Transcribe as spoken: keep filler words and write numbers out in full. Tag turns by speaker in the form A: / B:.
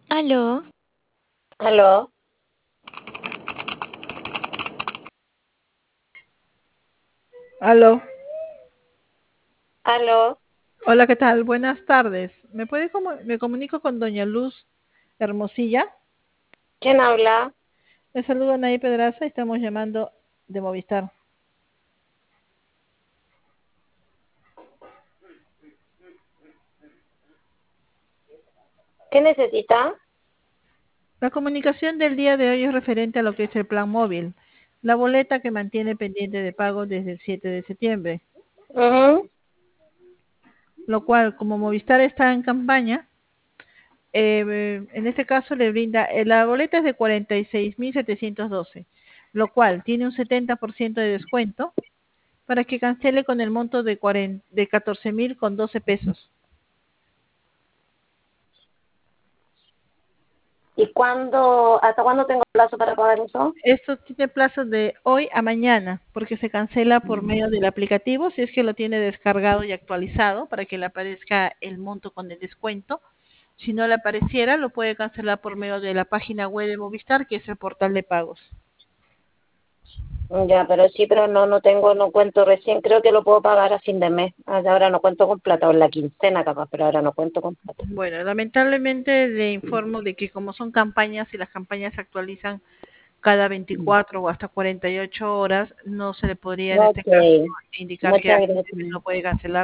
A: Aló,
B: Aló,
C: Aló.
B: aló,
C: Hola, ¿qué tal? Buenas tardes. ¿Me puede comu- me comunico con doña Luz Hermosilla?
B: ¿quién habla?
C: Le saluda Nay Pedraza y estamos llamando de Movistar.
B: ¿Qué necesita?
C: La comunicación del día de hoy es referente a lo que es el plan móvil, la boleta que mantiene pendiente de pago desde el siete de septiembre,
B: Ujú.
C: lo cual, como Movistar está en campaña, eh, en este caso le brinda, eh, la boleta es de cuarenta y seis mil setecientos doce, lo cual tiene un setenta por ciento de descuento para que cancele con el monto de, cuarenta de catorce mil con doce pesos.
B: ¿Y cuándo, hasta cuándo tengo plazo para pagar eso?
C: Esto tiene plazo de hoy a mañana, porque se cancela por medio del aplicativo, si es que lo tiene descargado y actualizado, para que le aparezca el monto con el descuento. Si no le apareciera, lo puede cancelar por medio de la página web de Movistar, que es el portal de pagos.
B: Ya, pero sí, pero no, no tengo, no cuento recién, creo que lo puedo pagar a fin de mes. Ah, ahora no cuento con plata, o en la quincena capaz, pero ahora no cuento con plata.
C: Bueno, lamentablemente le informo de que como son campañas y las campañas se actualizan cada veinticuatro o hasta cuarenta y ocho horas, no se le podría en este
B: Ok,
C: caso indicar que
B: muchas
C: a fin de mes
B: gracias.
C: lo puede cancelar